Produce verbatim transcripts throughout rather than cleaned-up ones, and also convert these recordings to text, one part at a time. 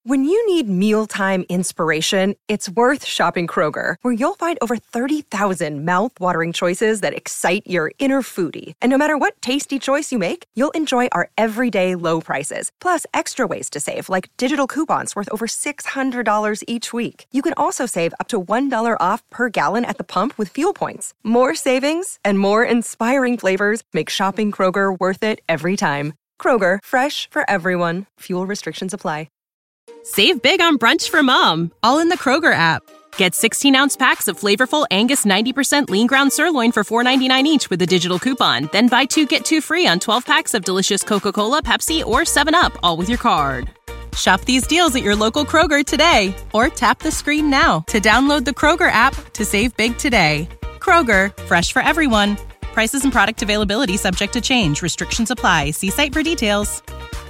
When you need mealtime inspiration, it's worth shopping Kroger, where you'll find over thirty thousand mouth-watering choices that excite your inner foodie. And no matter what tasty choice you make, you'll enjoy our everyday low prices, plus extra ways to save, like digital coupons worth over six hundred dollars each week. You can also save up to one dollar off per gallon at the pump with fuel points. More savings and more inspiring flavors make shopping Kroger worth it every time. Kroger, fresh for everyone. Fuel restrictions apply. Save big on brunch for mom, all in the Kroger app. Get sixteen-ounce packs of flavorful Angus ninety percent lean ground sirloin for four ninety-nine each with a digital coupon. Then buy two, get two free on twelve packs of delicious Coca-Cola, Pepsi, or seven up, all with your card. Shop these deals at your local Kroger today, or tap the screen now to download the Kroger app to save big today. Kroger, fresh for everyone. Prices and product availability subject to change. Restrictions apply. See site for details.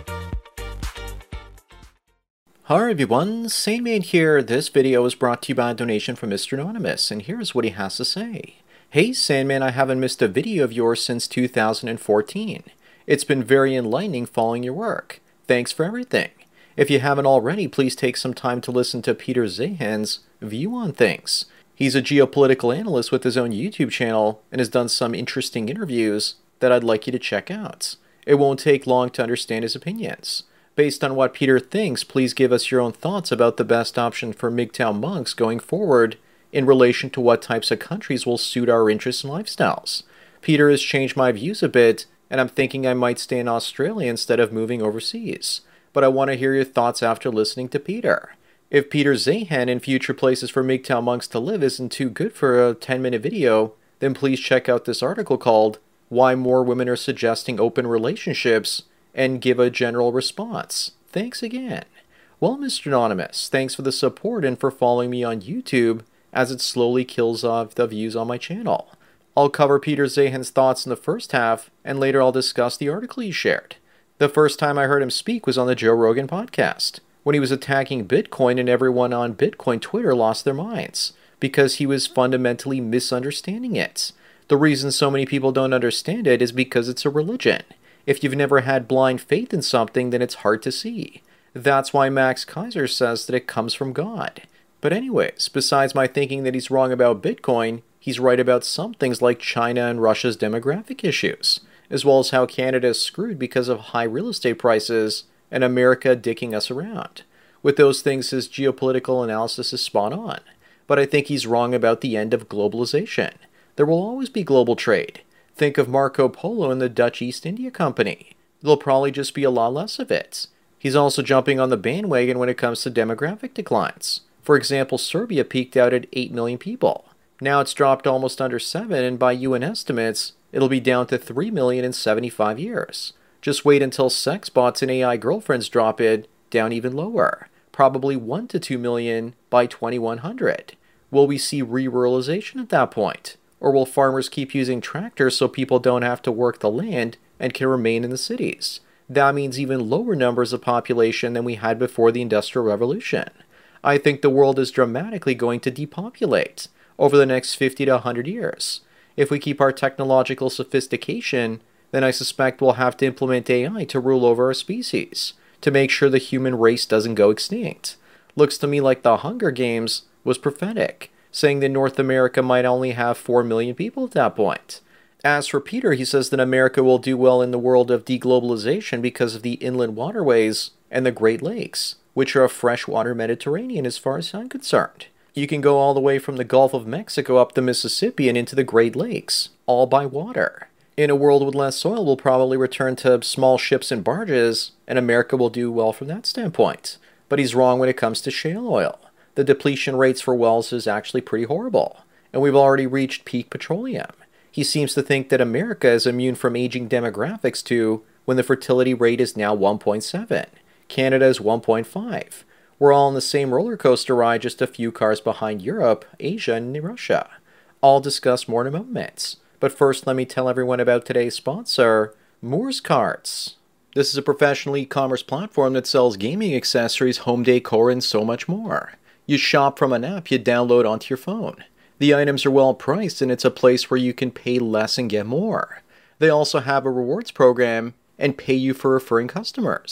Hi everyone, Sandman here. This video is brought to you by a donation from Mister Anonymous, and here's what he has to say. Hey Sandman, I haven't missed a video of yours since two thousand fourteen. It's been very enlightening following your work. Thanks for everything. If you haven't already, please take some time to listen to Peter Zeihan's view on things. He's a geopolitical analyst with his own YouTube channel and has done some interesting interviews that I'd like you to check out. It won't take long to understand his opinions. Based on what Peter thinks, please give us your own thoughts about the best option for M G T O W monks going forward in relation to what types of countries will suit our interests and lifestyles. Peter has changed my views a bit, and I'm thinking I might stay in Australia instead of moving overseas. But I want to hear your thoughts after listening to Peter. If Peter Zeihan in future places for M G T O W monks to live isn't too good for a ten minute video, then please check out this article called Why More Women Are Suggesting Open Relationships and give a general response. Thanks again. Well, Mister Anonymous, thanks for the support and for following me on YouTube as it slowly kills off the views on my channel. I'll cover Peter Zeihan's thoughts in the first half, and later I'll discuss the article he shared. The first time I heard him speak was on the Joe Rogan podcast, when he was attacking Bitcoin and everyone on Bitcoin Twitter lost their minds, because he was fundamentally misunderstanding it. The reason so many people don't understand it is because it's a religion. If you've never had blind faith in something, then it's hard to see. That's why Max Kaiser says that it comes from God. But anyways, besides my thinking that he's wrong about Bitcoin, he's right about some things like China and Russia's demographic issues, as well as how Canada is screwed because of high real estate prices and America dicking us around. With those things, his geopolitical analysis is spot on. But I think he's wrong about the end of globalization. There will always be global trade. Think of Marco Polo and the Dutch East India Company. There'll probably just be a lot less of it. He's also jumping on the bandwagon when it comes to demographic declines. For example, Serbia peaked out at eight million people. Now it's dropped almost under seven, and by U N estimates, it'll be down to three million in seventy-five years. Just wait until sex bots and A I girlfriends drop it down even lower. Probably one to two million by twenty-one hundred. Will we see re-ruralization at that point? Or will farmers keep using tractors so people don't have to work the land and can remain in the cities? That means even lower numbers of population than we had before the Industrial Revolution. I think the world is dramatically going to depopulate over the next fifty to one hundred years. If we keep our technological sophistication, then I suspect we'll have to implement A I to rule over our species, to make sure the human race doesn't go extinct. Looks to me like the Hunger Games was prophetic, saying that North America might only have four million people at that point. As for Peter, he says that America will do well in the world of deglobalization because of the inland waterways and the Great Lakes, which are a freshwater Mediterranean as far as I'm concerned. You can go all the way from the Gulf of Mexico up the Mississippi and into the Great Lakes, all by water. In a world with less oil, we'll probably return to small ships and barges, and America will do well from that standpoint. But he's wrong when it comes to shale oil. The depletion rates for wells is actually pretty horrible, and we've already reached peak petroleum. He seems to think that America is immune from aging demographics too, when the fertility rate is now one point seven. Canada is one point five. We're all on the same roller coaster ride, just a few cars behind Europe, Asia, and Russia. I'll discuss more in a moment. But first, let me tell everyone about today's sponsor, Moore's Carts. This is a professional e-commerce platform that sells gaming accessories, home decor, and so much more. You shop from an app you download onto your phone. The items are well priced, and it's a place where you can pay less and get more. They also have a rewards program and pay you for referring customers.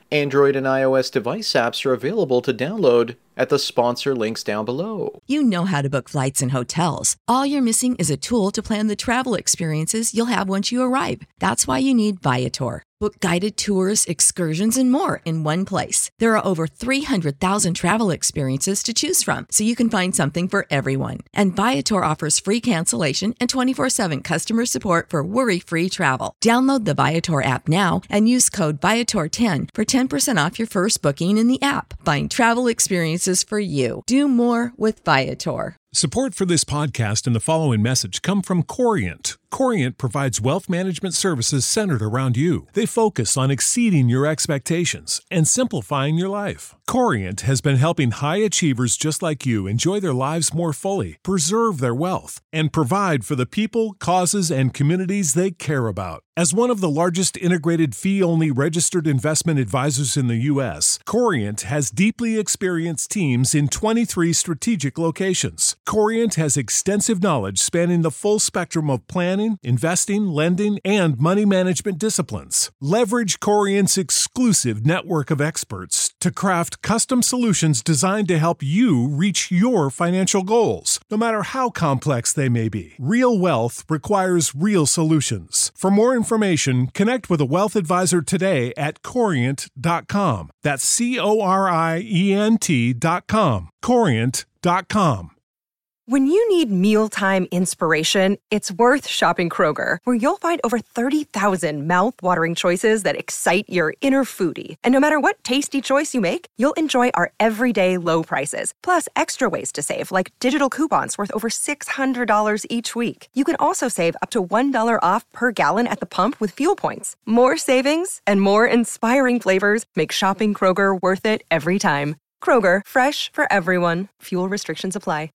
Android and iOS device apps are available to download at the sponsor links down below. You know how to book flights and hotels. All you're missing is a tool to plan the travel experiences you'll have once you arrive. That's why you need Viator. Book guided tours, excursions, and more in one place. There are over three hundred thousand travel experiences to choose from, so you can find something for everyone. And Viator offers free cancellation and twenty-four seven customer support for worry-free travel. Download the Viator app now and use code Viator ten for ten percent off your first booking in the app. Find travel experiences for you. Do more with Viator. Support for this podcast and the following message come from Corient. Corient provides wealth management services centered around you. They focus on exceeding your expectations and simplifying your life. Corient has been helping high achievers just like you enjoy their lives more fully, preserve their wealth, and provide for the people, causes, and communities they care about. As one of the largest integrated fee-only registered investment advisors in the U S, Corient has deeply experienced teams in twenty-three strategic locations. Corient has extensive knowledge spanning the full spectrum of planning, investing, lending, and money management disciplines. Leverage Corient's exclusive network of experts to craft custom solutions designed to help you reach your financial goals, no matter how complex they may be. Real wealth requires real solutions. For more information, connect with a wealth advisor today at corient dot com. That's C O R I E N T dot com. corient dot com. When you need mealtime inspiration, it's worth shopping Kroger, where you'll find over thirty thousand mouth-watering choices that excite your inner foodie. And no matter what tasty choice you make, you'll enjoy our everyday low prices, plus extra ways to save, like digital coupons worth over six hundred dollars each week. You can also save up to one dollar off per gallon at the pump with fuel points. More savings and more inspiring flavors make shopping Kroger worth it every time. Kroger, fresh for everyone. Fuel restrictions apply.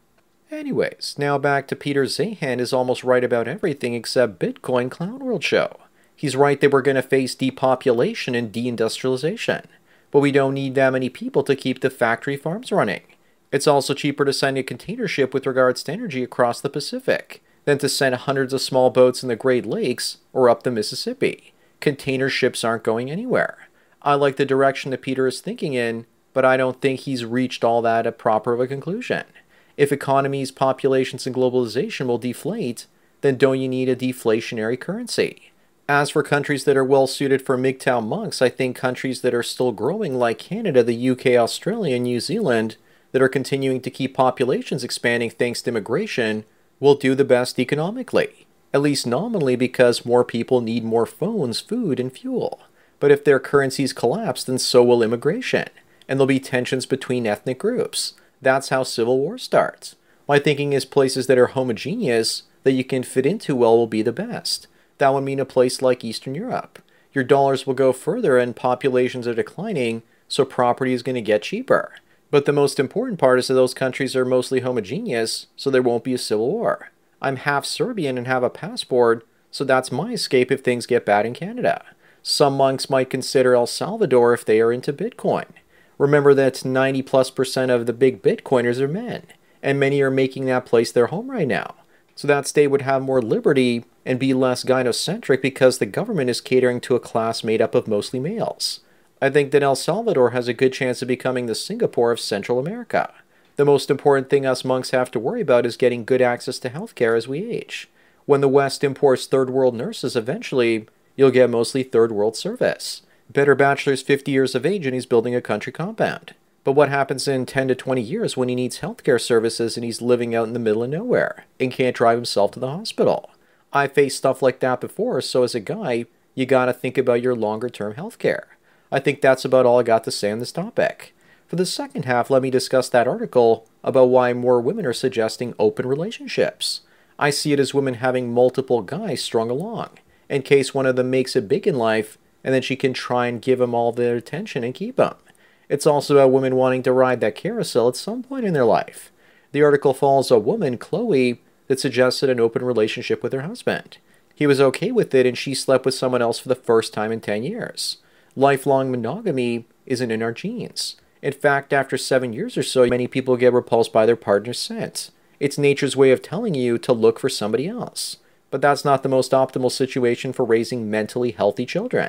Anyways, now back to Peter Zeihan is almost right about everything except Bitcoin Clown World Show. He's right that we're going to face depopulation and deindustrialization, but we don't need that many people to keep the factory farms running. It's also cheaper to send a container ship with regards to energy across the Pacific than to send hundreds of small boats in the Great Lakes or up the Mississippi. Container ships aren't going anywhere. I like the direction that Peter is thinking in, but I don't think he's reached all that a proper of a conclusion. If economies, populations, and globalization will deflate, then don't you need a deflationary currency? As for countries that are well suited for M G T O W monks, I think countries that are still growing like Canada, the U K, Australia, and New Zealand, that are continuing to keep populations expanding thanks to immigration, will do the best economically. At least nominally, because more people need more phones, food, and fuel. But if their currencies collapse, then so will immigration, and there'll be tensions between ethnic groups. That's how civil war starts. My thinking is places that are homogeneous, that you can fit into well, will be the best. That would mean a place like Eastern Europe. Your dollars will go further and populations are declining, so property is going to get cheaper. But the most important part is that those countries are mostly homogeneous, so there won't be a civil war. I'm half Serbian and have a passport, so that's my escape if things get bad in Canada. Some monks might consider El Salvador if they are into Bitcoin. Remember that ninety plus percent of the big Bitcoiners are men, and many are making that place their home right now. So that state would have more liberty and be less gynocentric because the government is catering to a class made up of mostly males. I think that El Salvador has a good chance of becoming the Singapore of Central America. The most important thing us monks have to worry about is getting good access to healthcare as we age. When the West imports third world nurses, eventually, you'll get mostly third world service. Better bachelor's fifty years of age and he's building a country compound. But what happens in ten to twenty years when he needs healthcare services and he's living out in the middle of nowhere and can't drive himself to the hospital? I faced stuff like that before, so as a guy, you gotta think about your longer term healthcare. I think that's about all I got to say on this topic. For the second half, let me discuss that article about why more women are suggesting open relationships. I see it as women having multiple guys strung along, in case one of them makes it big in life, and then she can try and give them all their attention and keep them. It's also about women wanting to ride that carousel at some point in their life. The article follows a woman, Chloe, that suggested an open relationship with her husband. He was okay with it and she slept with someone else for the first time in ten years. Lifelong monogamy isn't in our genes. In fact, after seven years or so, many people get repulsed by their partner's scent. It's nature's way of telling you to look for somebody else. But that's not the most optimal situation for raising mentally healthy children.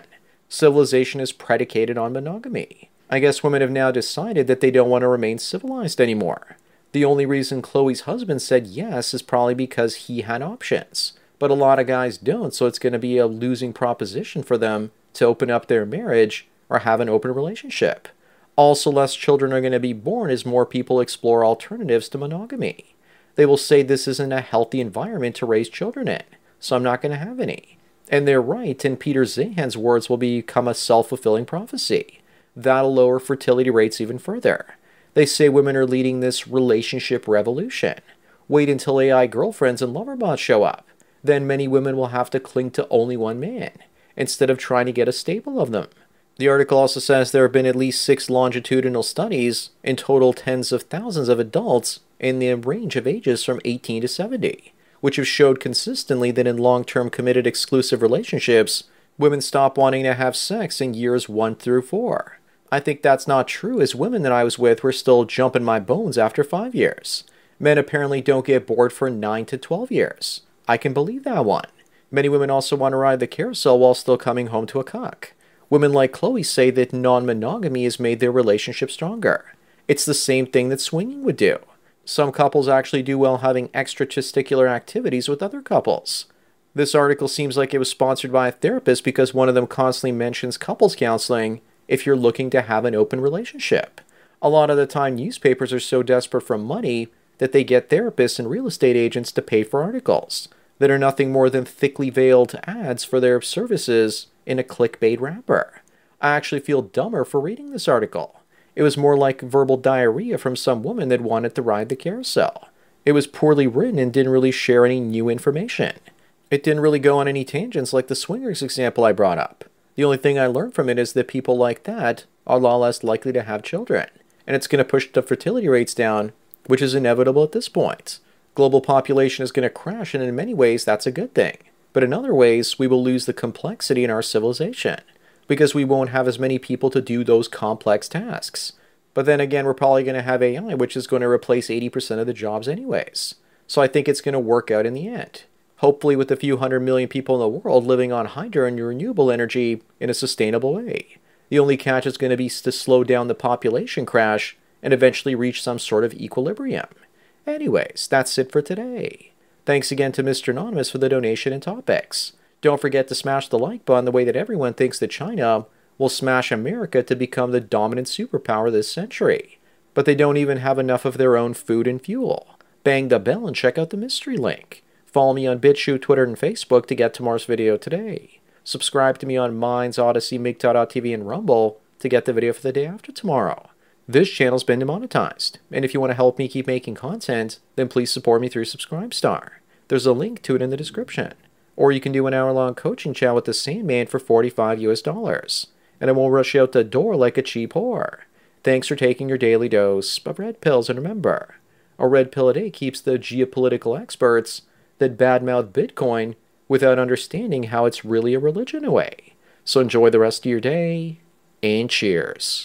Civilization is predicated on monogamy. I guess women have now decided that they don't want to remain civilized anymore. The only reason Chloe's husband said yes is probably because he had options. But a lot of guys don't, so it's going to be a losing proposition for them to open up their marriage or have an open relationship. Also, less children are going to be born as more people explore alternatives to monogamy. They will say this isn't a healthy environment to raise children in, so I'm not going to have any. And they're right, and Peter Zeihan's words will become a self-fulfilling prophecy. That'll lower fertility rates even further. They say women are leading this relationship revolution. Wait until A I girlfriends and loverbots show up. Then many women will have to cling to only one man, instead of trying to get a stable of them. The article also says there have been at least six longitudinal studies, in total tens of thousands of adults in the range of ages from eighteen to seventy, which have showed consistently that in long-term committed exclusive relationships, women stop wanting to have sex in years one through four. I think that's not true, as women that I was with were still jumping my bones after five years. Men apparently don't get bored for nine to twelve years. I can believe that one. Many women also want to ride the carousel while still coming home to a cuck. Women like Chloe say that non-monogamy has made their relationship stronger. It's the same thing that swinging would do. Some couples actually do well having extra-testicular activities with other couples. This article seems like it was sponsored by a therapist because one of them constantly mentions couples counseling if you're looking to have an open relationship. A lot of the time, newspapers are so desperate for money that they get therapists and real estate agents to pay for articles that are nothing more than thickly veiled ads for their services in a clickbait wrapper. I actually feel dumber for reading this article. It was more like verbal diarrhea from some woman that wanted to ride the carousel. It was poorly written and didn't really share any new information. It didn't really go on any tangents like the swingers example I brought up. The only thing I learned from it is that people like that are a lot less likely to have children, and it's going to push the fertility rates down, which is inevitable at this point. Global population is going to crash, and in many ways that's a good thing. But in other ways, we will lose the complexity in our civilization, because we won't have as many people to do those complex tasks. But then again, we're probably going to have A I, which is going to replace eighty percent of the jobs anyways. So I think it's going to work out in the end. Hopefully with a few hundred million people in the world living on hydro and renewable energy in a sustainable way. The only catch is going to be to slow down the population crash and eventually reach some sort of equilibrium. Anyways, that's it for today. Thanks again to Mister Anonymous for the donation and topics. Don't forget to smash the like button the way that everyone thinks that China will smash America to become the dominant superpower this century. But they don't even have enough of their own food and fuel. Bang the bell and check out the mystery link. Follow me on BitChute, Twitter, and Facebook to get tomorrow's video today. Subscribe to me on Minds, Odyssey, MGTOW T V, and Rumble to get the video for the day after tomorrow. This channel's been demonetized, and if you want to help me keep making content, then please support me through Subscribestar. There's a link to it in the description. Or you can do an hour-long coaching chat with the Sandman for forty-five U S dollars, and I won't rush you out the door like a cheap whore. Thanks for taking your daily dose of red pills, and remember, a red pill a day keeps the geopolitical experts that badmouth Bitcoin without understanding how it's really a religion away. So enjoy the rest of your day, and cheers.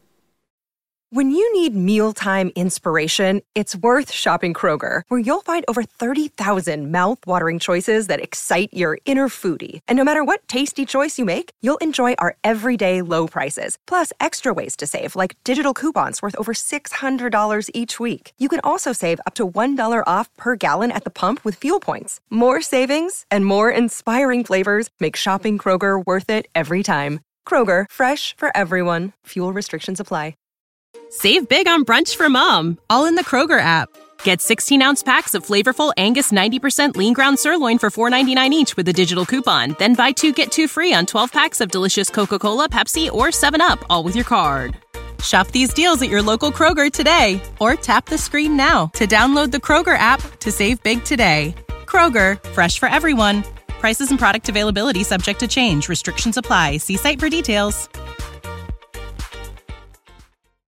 When you need mealtime inspiration, it's worth shopping Kroger, where you'll find over thirty thousand mouth-watering choices that excite your inner foodie. And no matter what tasty choice you make, you'll enjoy our everyday low prices, plus extra ways to save, like digital coupons worth over six hundred dollars each week. You can also save up to one dollar off per gallon at the pump with fuel points. More savings and more inspiring flavors make shopping Kroger worth it every time. Kroger, fresh for everyone. Fuel restrictions apply. Save big on brunch for mom, all in the Kroger app. Get sixteen-ounce packs of flavorful Angus ninety percent lean ground sirloin for four ninety-nine each with a digital coupon. Then buy two, get two free on twelve packs of delicious Coca-Cola, Pepsi, or seven up, all with your card. Shop these deals at your local Kroger today, or tap the screen now to download the Kroger app to save big today. Kroger, fresh for everyone. Prices and product availability subject to change. Restrictions apply. See site for details.